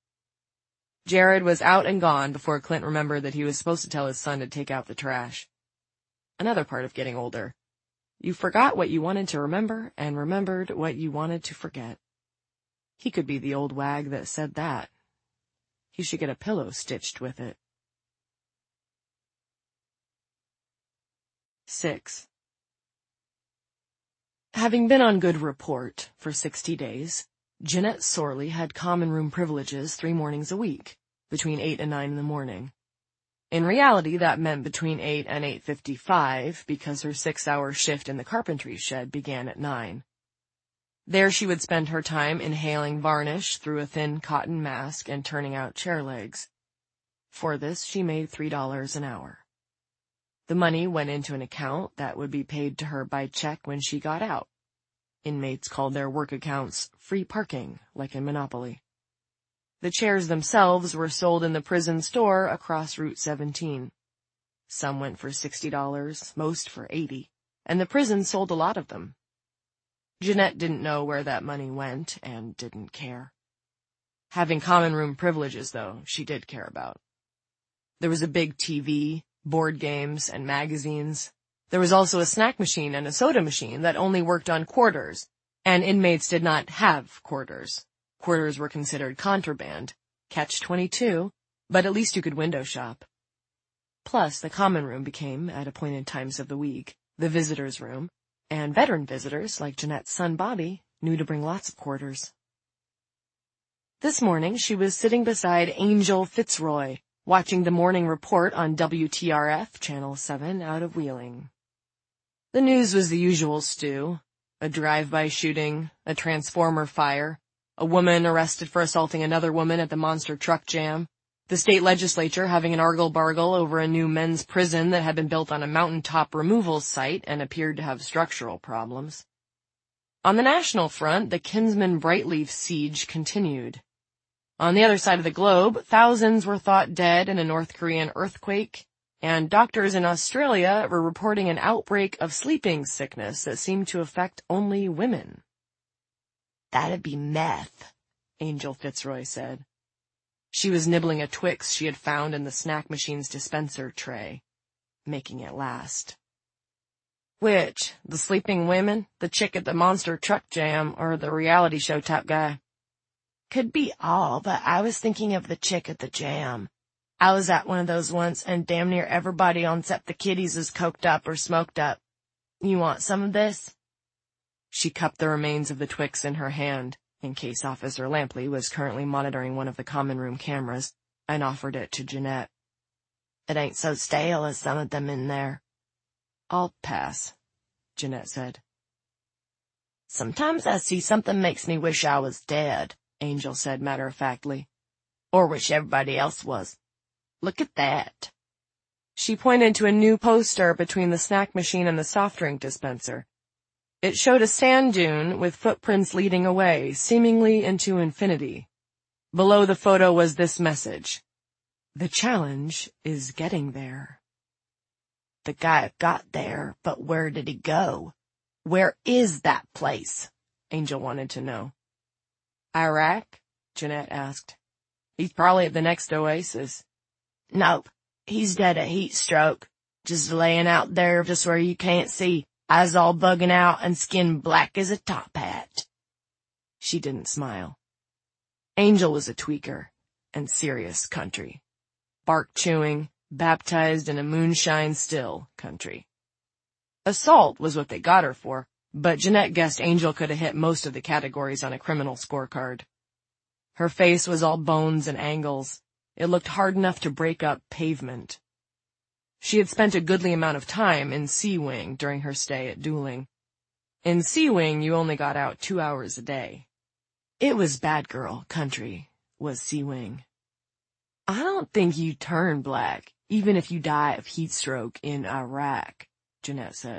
Jared was out and gone before Clint remembered that he was supposed to tell his son to take out the trash. Another part of getting older. You forgot what you wanted to remember and remembered what you wanted to forget. He could be the old wag that said that. He should get a pillow stitched with it. Six. Having been on good report for sixty days, Jeanette Sorley had common room privileges three mornings a week, between eight and nine in the morning. In reality, that meant between eight and eight fifty-five, because her six-hour shift in the carpentry shed began at nine. There she would spend her time inhaling varnish through a thin cotton mask and turning out chair legs. For this, she made three dollars an hour. The money went into an account that would be paid to her by check when she got out. Inmates called their work accounts free parking, like in Monopoly. The chairs themselves were sold in the prison store across Route seventeen. Some went for sixty dollars, most for eighty dollars, and the prison sold a lot of them. Jeanette didn't know where that money went and didn't care. Having common room privileges, though, she did care about. There was a big T V, board games, and magazines. There was also a snack machine and a soda machine that only worked on quarters, and inmates did not have quarters. Quarters were considered contraband, catch twenty-two, but at least you could window shop. Plus, the common room became, at appointed times of the week, the visitors' room, and veteran visitors, like Jeanette's son Bobby, knew to bring lots of quarters. This morning, she was sitting beside Angel Fitzroy, watching the morning report on W T R F, Channel seven, out of Wheeling. The news was the usual stew: a drive-by shooting, a transformer fire, a woman arrested for assaulting another woman at the monster truck jam, the state legislature having an argle-bargle over a new men's prison that had been built on a mountaintop removal site and appeared to have structural problems. On the national front, the Kinsman Brightleaf siege continued. On the other side of the globe, thousands were thought dead in a North Korean earthquake, and doctors in Australia were reporting an outbreak of sleeping sickness that seemed to affect only women. That'd be meth, Angel Fitzroy said. She was nibbling a Twix she had found in the snack machine's dispenser tray, making it last. Which? The sleeping women, the chick at the monster truck jam, or the reality show type guy? Could be all, but I was thinking of the chick at the jam. I was at one of those once, and damn near everybody on except the kiddies is coked up or smoked up. You want some of this? She cupped the remains of the Twix in her hand, in case Officer Lampley was currently monitoring one of the common room cameras, and offered it to Jeanette. It ain't so stale as some of them in there. I'll pass, Jeanette said. Sometimes I see something makes me wish I was dead, Angel said matter-of-factly. Or wish everybody else was. Look at that. She pointed to a new poster between the snack machine and the soft drink dispenser. It showed a sand dune with footprints leading away, seemingly into infinity. Below the photo was this message. The challenge is getting there. The guy got there, but where did he go? Where is that place? Angel wanted to know. Iraq? Jeanette asked. He's probably at the next oasis. Nope. He's dead of heat stroke. Just laying out there just where you can't see. Eyes all bugging out and skin black as a top hat. She didn't smile. Angel was a tweaker and serious country. Bark chewing, baptized in a moonshine still country. Assault was what they got her for, but Jeanette guessed Angel could have hit most of the categories on a criminal scorecard. Her face was all bones and angles. It looked hard enough to break up pavement. She had spent a goodly amount of time in C-Wing during her stay at Dueling. In C-Wing, you only got out two hours a day. It was bad girl country, was C-Wing. I don't think you turn black, even if you die of heat stroke in Iraq, Jeanette said.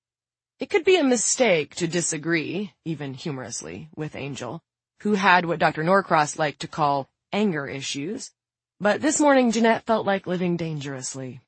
It could be a mistake to disagree, even humorously, with Angel, who had what Doctor Norcross liked to call anger issues, but this morning Jeanette felt like living dangerously.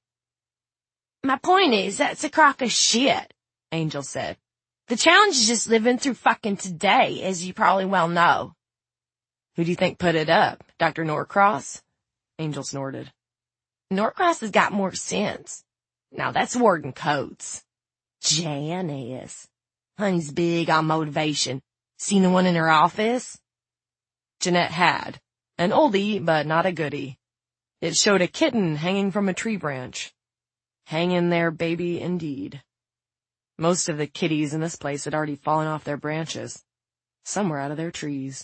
My point is, that's a crock of shit, Angel said. The challenge is just living through fucking today, as you probably well know. Who do you think put it up, Doctor Norcross? Angel snorted. Norcross has got more sense. Now that's Warden Coates. Jan is. Honey's big on motivation. Seen the one in her office? Jeanette had. An oldie, but not a goodie. It showed a kitten hanging from a tree branch. Hang in there, baby, indeed. Most of the kitties in this place had already fallen off their branches. Some were out of their trees.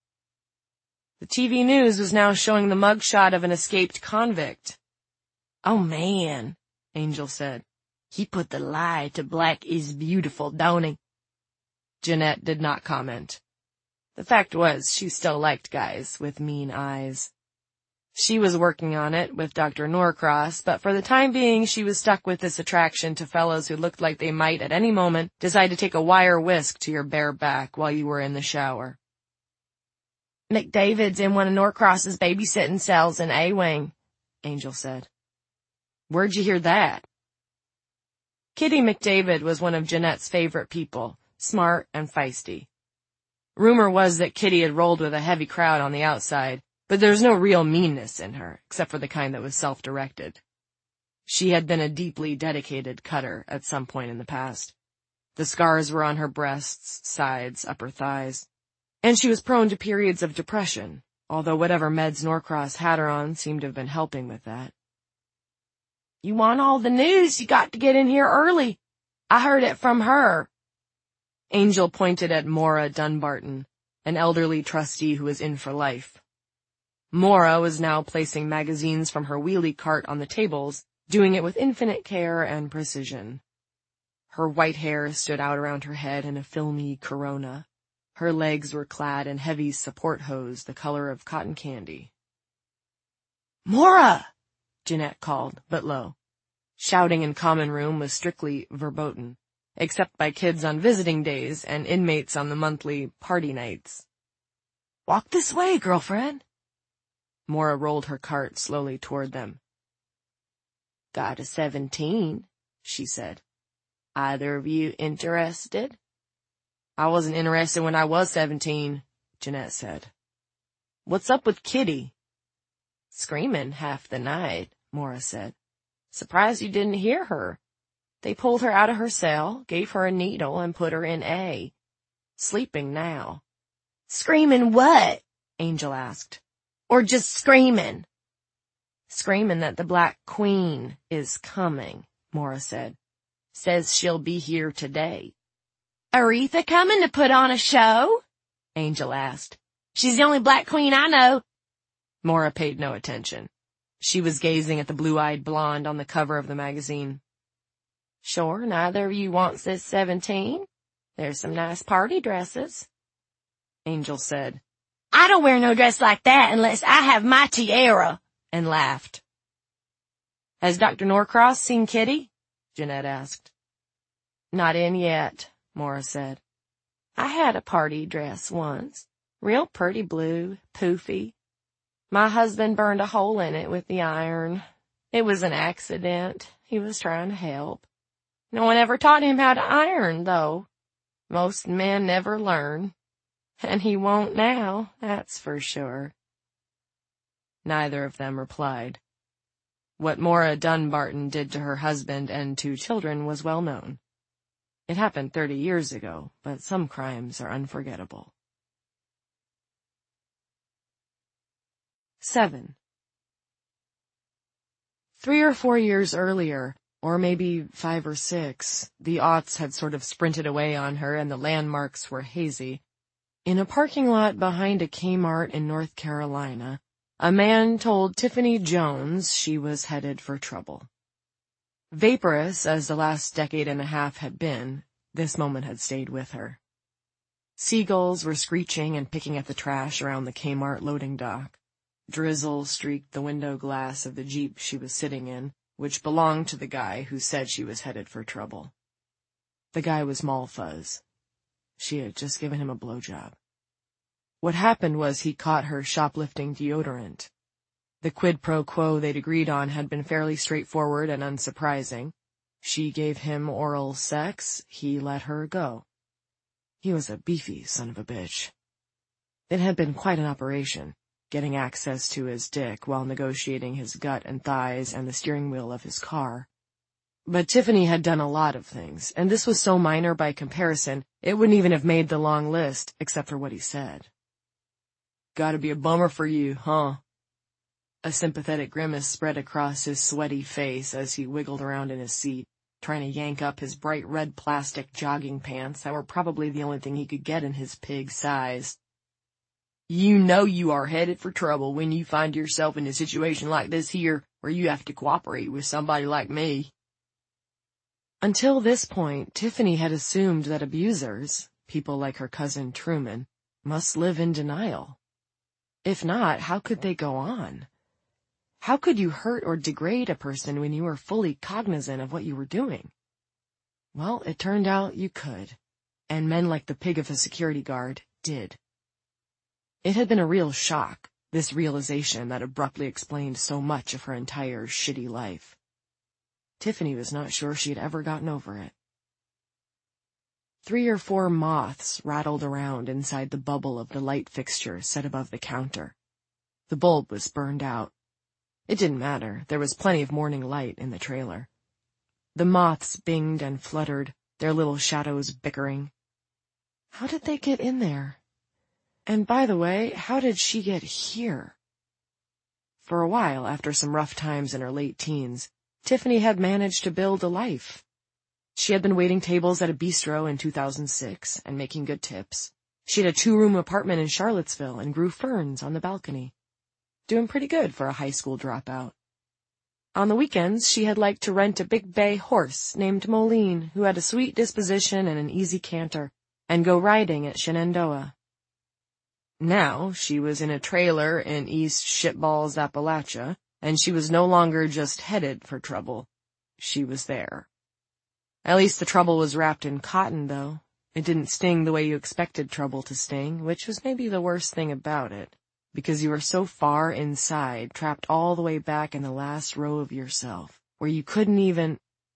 The T V news was now showing the mugshot of an escaped convict. Oh man, Angel said. He put the lie to black is beautiful, don't he? Jeanette did not comment. The fact was, she still liked guys with mean eyes. She was working on it with Doctor Norcross, but for the time being she was stuck with this attraction to fellows who looked like they might at any moment decide to take a wire whisk to your bare back while you were in the shower. McDavid's in one of Norcross's babysitting cells in A-Wing, Angel said. Where'd you hear that? Kitty McDavid was one of Jeanette's favorite people, smart and feisty. Rumor was that Kitty had rolled with a heavy crowd on the outside, but there was no real meanness in her, except for the kind that was self-directed. She had been a deeply dedicated cutter at some point in the past. The scars were on her breasts, sides, upper thighs. And she was prone to periods of depression, although whatever meds Norcross had her on seemed to have been helping with that. You want all the news, you got to get in here early. I heard it from her. Angel pointed at Maura Dunbarton, an elderly trustee who was in for life. Maura was now placing magazines from her wheelie cart on the tables, doing it with infinite care and precision. Her white hair stood out around her head in a filmy corona. Her legs were clad in heavy support hose the color of cotton candy. Maura! Jeanette called, but low. Shouting in common room was strictly verboten, except by kids on visiting days and inmates on the monthly party nights. Walk this way, girlfriend. Maura rolled her cart slowly toward them. Got a seventeen, she said. Either of you interested? I wasn't interested when I was seventeen, Jeanette said. What's up with Kitty? Screaming half the night, Maura said. Surprised you didn't hear her. They pulled her out of her cell, gave her a needle, and put her in A. Sleeping now. Screaming what? Angel asked. Or just screaming? Screaming that the Black Queen is coming, Mora said. Says she'll be here today. Aretha coming to put on a show? Angel asked. She's the only Black Queen I know. Mora paid no attention. She was gazing at the blue-eyed blonde on the cover of the magazine. Sure, neither of you wants this seventeen? There's some nice party dresses. Angel said. I don't wear no dress like that unless I have my tiara, and laughed. Has Doctor Norcross seen Kitty? Jeanette asked. Not in yet, Mora said. I had a party dress once. Real pretty blue, poofy. My husband burned a hole in it with the iron. It was an accident. He was trying to help. No one ever taught him how to iron, though. Most men never learn. And he won't now, that's for sure. Neither of them replied. What Mora Dunbarton did to her husband and two children was well known. It happened thirty years ago, but some crimes are unforgettable. Seven. Three or four years earlier, or maybe five or six, the aughts had sort of sprinted away on her and the landmarks were hazy. In a parking lot behind a Kmart in North Carolina, a man told Tiffany Jones she was headed for trouble. Vaporous as the last decade and a half had been, this moment had stayed with her. Seagulls were screeching and picking at the trash around the Kmart loading dock. Drizzle streaked the window glass of the Jeep she was sitting in, which belonged to the guy who said she was headed for trouble. The guy was Malfuzz. She had just given him a blowjob. What happened was he caught her shoplifting deodorant. The quid pro quo they'd agreed on had been fairly straightforward and unsurprising. She gave him oral sex, he let her go. He was a beefy son of a bitch. It had been quite an operation, getting access to his dick while negotiating his gut and thighs and the steering wheel of his car. But Tiffany had done a lot of things, and this was so minor by comparison, it wouldn't even have made the long list, except for what he said. Gotta be a bummer for you, huh? A sympathetic grimace spread across his sweaty face as he wiggled around in his seat, trying to yank up his bright red plastic jogging pants that were probably the only thing he could get in his pig size. You know you are headed for trouble when you find yourself in a situation like this here, where you have to cooperate with somebody like me. Until this point, Tiffany had assumed that abusers, people like her cousin Truman, must live in denial. If not, how could they go on? How could you hurt or degrade a person when you were fully cognizant of what you were doing? Well, it turned out you could, and men like the pig of a security guard did. It had been a real shock, this realization that abruptly explained so much of her entire shitty life. Tiffany was not sure she had ever gotten over it. Three or four moths rattled around inside the bubble of the light fixture set above the counter. The bulb was burned out. It didn't matter, there was plenty of morning light in the trailer. The moths binged and fluttered, their little shadows bickering. How did they get in there? And by the way, how did she get here? For a while, after some rough times in her late teens, Tiffany had managed to build a life. She had been waiting tables at a bistro in two thousand six and making good tips. She had a two-room apartment in Charlottesville and grew ferns on the balcony. Doing pretty good for a high school dropout. On the weekends, she had liked to rent a big bay horse named Moline, who had a sweet disposition and an easy canter, and go riding at Shenandoah. Now, she was in a trailer in East Shitballs, Appalachia, and she was no longer just headed for trouble. She was there. At least the trouble was wrapped in cotton, though. It didn't sting the way you expected trouble to sting, which was maybe the worst thing about it, because you were so far inside, trapped all the way back in the last row of yourself, where you couldn't even...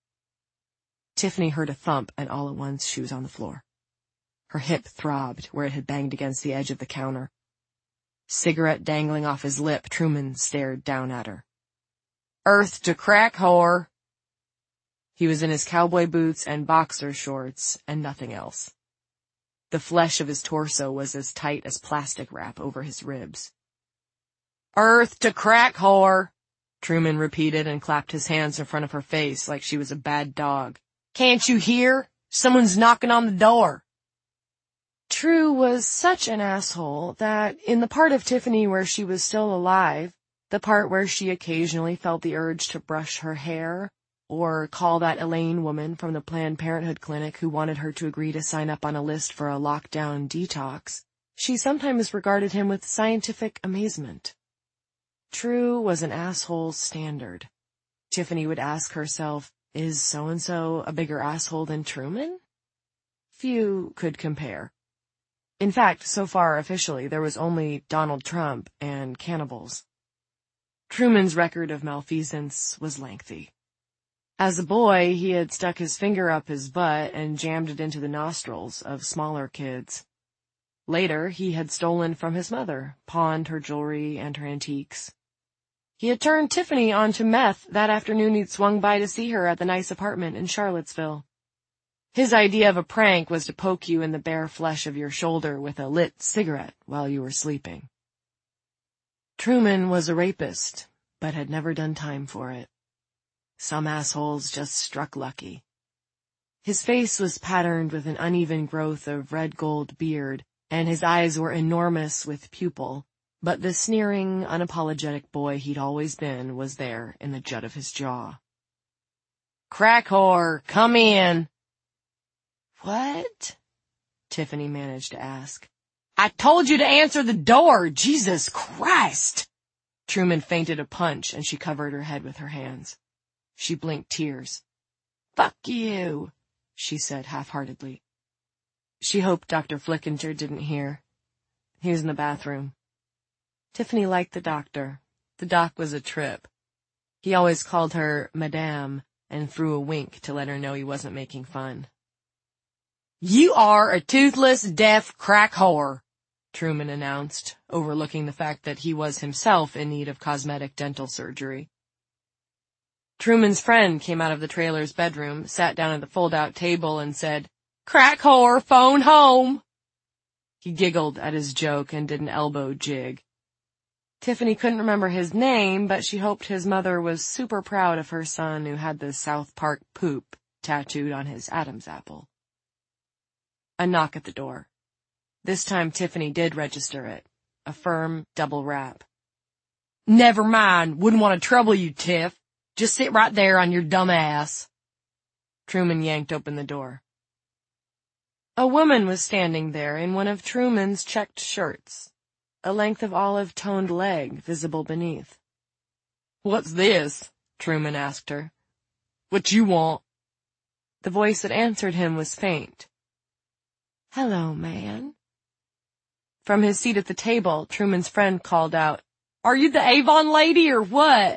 Tiffany heard a thump, and all at once she was on the floor. Her hip throbbed where it had banged against the edge of the counter. Cigarette dangling off his lip, Truman stared down at her. Earth to crack, whore! He was in his cowboy boots and boxer shorts and nothing else. The flesh of his torso was as tight as plastic wrap over his ribs. "Earth to crack whore," Truman repeated and clapped his hands in front of her face like she was a bad dog. "Can't you hear? Someone's knocking on the door." True was such an asshole that in the part of Tiffany where she was still alive, the part where she occasionally felt the urge to brush her hair, or call that Elaine woman from the Planned Parenthood clinic who wanted her to agree to sign up on a list for a lockdown detox, she sometimes regarded him with scientific amazement. True was an asshole standard. Tiffany would ask herself, is so-and-so a bigger asshole than Truman? Few could compare. In fact, so far officially, there was only Donald Trump and cannibals. Truman's record of malfeasance was lengthy. As a boy, he had stuck his finger up his butt and jammed it into the nostrils of smaller kids. Later, he had stolen from his mother, pawned her jewelry and her antiques. He had turned Tiffany onto meth that afternoon he'd swung by to see her at the nice apartment in Charlottesville. His idea of a prank was to poke you in the bare flesh of your shoulder with a lit cigarette while you were sleeping. Truman was a rapist, but had never done time for it. Some assholes just struck lucky. His face was patterned with an uneven growth of red-gold beard, and his eyes were enormous with pupil, but the sneering, unapologetic boy he'd always been was there in the jut of his jaw. "Crack whore, come in." "What?" Tiffany managed to ask. "I told you to answer the door, Jesus Christ!" Truman feinted a punch and she covered her head with her hands. She blinked tears. "Fuck you," she said half-heartedly. She hoped Doctor Flickinger didn't hear. He was in the bathroom. Tiffany liked the doctor. The doc was a trip. He always called her Madame and threw a wink to let her know he wasn't making fun. "You are a toothless, deaf crack whore," Truman announced, overlooking the fact that he was himself in need of cosmetic dental surgery. Truman's friend came out of the trailer's bedroom, sat down at the fold-out table, and said, "Crack whore, phone home." He giggled at his joke and did an elbow jig. Tiffany couldn't remember his name, but she hoped his mother was super proud of her son who had the South Park poop tattooed on his Adam's apple. A knock at the door. This time Tiffany did register it. A firm double rap. "Never mind, wouldn't want to trouble you, Tiff. Just sit right there on your dumb ass." Truman yanked open the door. A woman was standing there in one of Truman's checked shirts, a length of olive-toned leg visible beneath. "What's this?" Truman asked her. "What you want?" The voice that answered him was faint. "Hello, man." From his seat at the table, Truman's friend called out, "Are you the Avon lady or what?"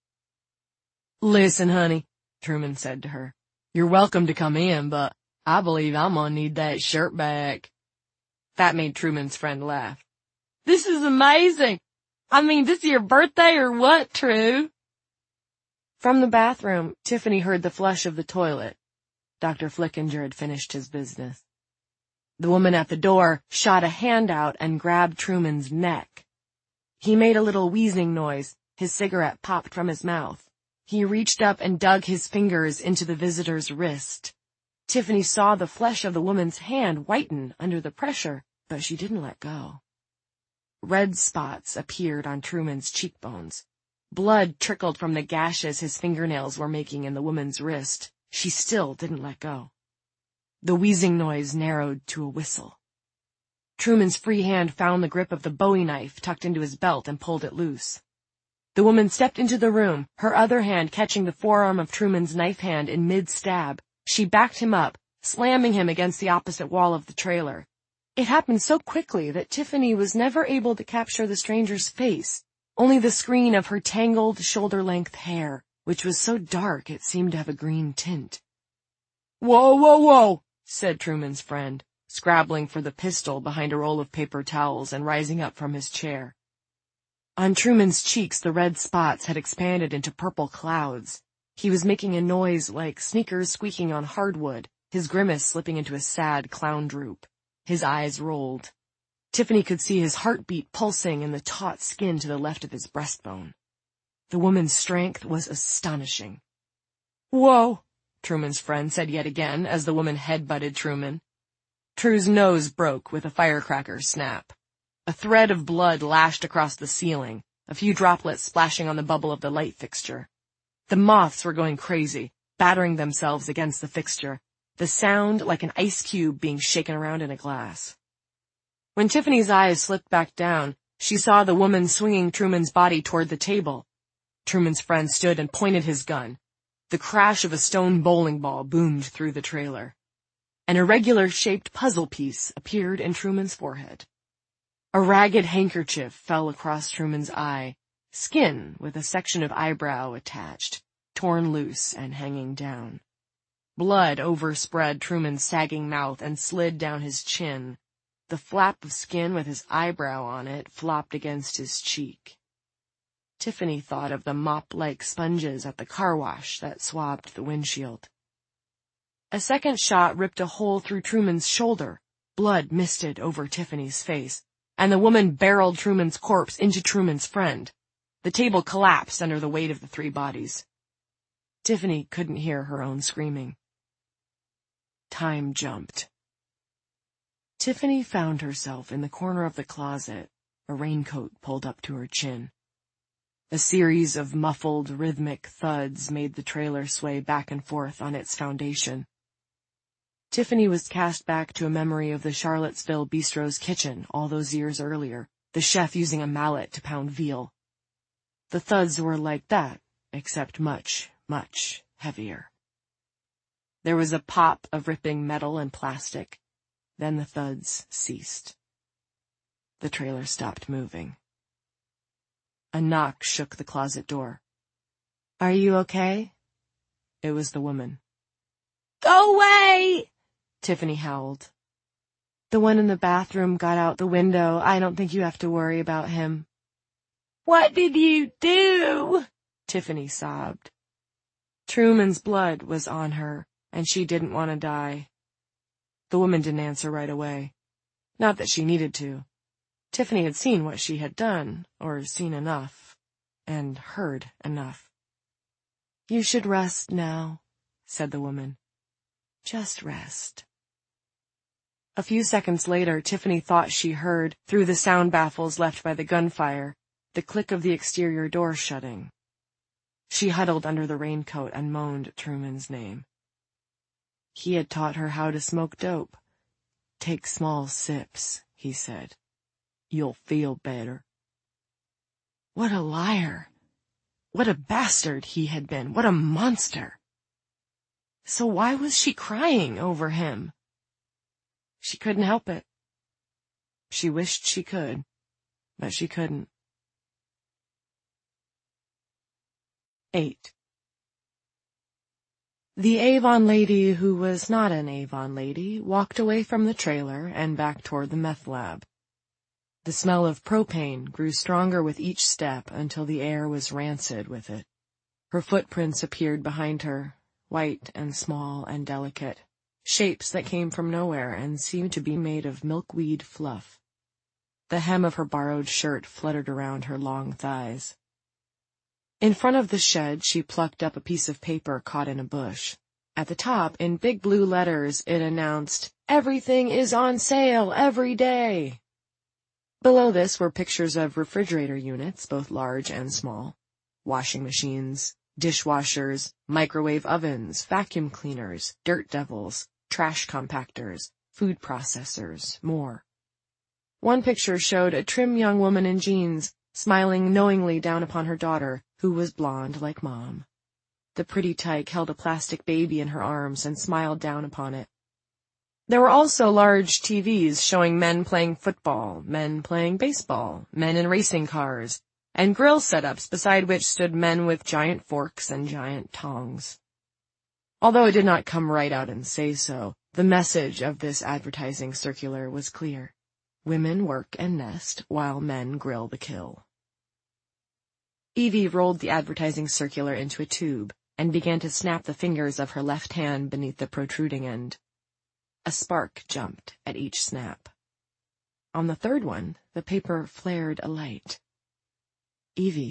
"Listen, honey," Truman said to her. "You're welcome to come in, but I believe I'm gonna need that shirt back." That made Truman's friend laugh. "This is amazing. I mean, this is your birthday or what, True?" From the bathroom, Tiffany heard the flush of the toilet. Doctor Flickinger had finished his business. The woman at the door shot a hand out and grabbed Truman's neck. He made a little wheezing noise. His cigarette popped from his mouth. He reached up and dug his fingers into the visitor's wrist. Tiffany saw the flesh of the woman's hand whiten under the pressure, but she didn't let go. Red spots appeared on Truman's cheekbones. Blood trickled from the gashes his fingernails were making in the woman's wrist. She still didn't let go. The wheezing noise narrowed to a whistle. Truman's free hand found the grip of the Bowie knife tucked into his belt and pulled it loose. The woman stepped into the room, her other hand catching the forearm of Truman's knife hand in mid-stab. She backed him up, slamming him against the opposite wall of the trailer. It happened so quickly that Tiffany was never able to capture the stranger's face, only the screen of her tangled, shoulder-length hair, which was so dark it seemed to have a green tint. "Whoa, whoa, whoa," said Truman's friend, scrabbling for the pistol behind a roll of paper towels and rising up from his chair. On Truman's cheeks the red spots had expanded into purple clouds. He was making a noise like sneakers squeaking on hardwood, his grimace slipping into a sad clown droop. His eyes rolled. Tiffany could see his heartbeat pulsing in the taut skin to the left of his breastbone. The woman's strength was astonishing. "Whoa," Truman's friend said yet again as the woman head-butted Truman. True's nose broke with a firecracker snap. A thread of blood lashed across the ceiling, a few droplets splashing on the bubble of the light fixture. The moths were going crazy, battering themselves against the fixture, the sound like an ice cube being shaken around in a glass. When Tiffany's eyes slipped back down, she saw the woman swinging Truman's body toward the table. Truman's friend stood and pointed his gun. The crash of a stone bowling ball boomed through the trailer. An irregular-shaped puzzle piece appeared in Truman's forehead. A ragged handkerchief fell across Truman's eye, skin with a section of eyebrow attached, torn loose and hanging down. Blood overspread Truman's sagging mouth and slid down his chin. The flap of skin with his eyebrow on it flopped against his cheek. Tiffany thought of the mop-like sponges at the car wash that swabbed the windshield. A second shot ripped a hole through Truman's shoulder. Blood misted over Tiffany's face, and the woman barreled Truman's corpse into Truman's friend. The table collapsed under the weight of the three bodies. Tiffany couldn't hear her own screaming. Time jumped. Tiffany found herself in the corner of the closet, a raincoat pulled up to her chin. A series of muffled, rhythmic thuds made the trailer sway back and forth on its foundation. Tiffany was cast back to a memory of the Charlottesville Bistro's kitchen all those years earlier, the chef using a mallet to pound veal. The thuds were like that, except much, much heavier. There was a pop of ripping metal and plastic. Then the thuds ceased. The trailer stopped moving. A knock shook the closet door. "Are you okay?" It was the woman. "Go away!" Tiffany howled. "The one in the bathroom got out the window. I don't think you have to worry about him." "What did you do?" Tiffany sobbed. Truman's blood was on her, and she didn't want to die. The woman didn't answer right away. Not that she needed to. Tiffany had seen what she had done, or seen enough, and heard enough. "You should rest now," said the woman. "Just rest." A few seconds later, Tiffany thought she heard, through the sound baffles left by the gunfire, the click of the exterior door shutting. She huddled under the raincoat and moaned Truman's name. He had taught her how to smoke dope. "Take small sips," he said. "You'll feel better." What a liar! What a bastard he had been! What a monster! So why was she crying over him? She couldn't help it. She wished she could, but she couldn't. Eight. The Avon lady who was not an Avon lady walked away from the trailer and back toward the meth lab. The smell of propane grew stronger with each step until the air was rancid with it. Her footprints appeared behind her, white and small and delicate, shapes that came from nowhere and seemed to be made of milkweed fluff. The hem of her borrowed shirt fluttered around her long thighs. In front of the shed, she plucked up a piece of paper caught in a bush. At the top, in big blue letters, it announced, "Everything is on sale every day." Below this were pictures of refrigerator units, both large and small, washing machines, dishwashers, microwave ovens, vacuum cleaners, dirt devils, trash compactors, food processors, more. One picture showed a trim young woman in jeans, smiling knowingly down upon her daughter, who was blonde like Mom. The pretty tyke held a plastic baby in her arms and smiled down upon it. There were also large T Vs showing men playing football, men playing baseball, men in racing cars, and grill setups beside which stood men with giant forks and giant tongs. Although it did not come right out and say so, the message of this advertising circular was clear. Women work and nest while men grill the kill. Evie rolled the advertising circular into a tube, and began to snap the fingers of her left hand beneath the protruding end. A spark jumped at each snap. On the third one, the paper flared alight. Evie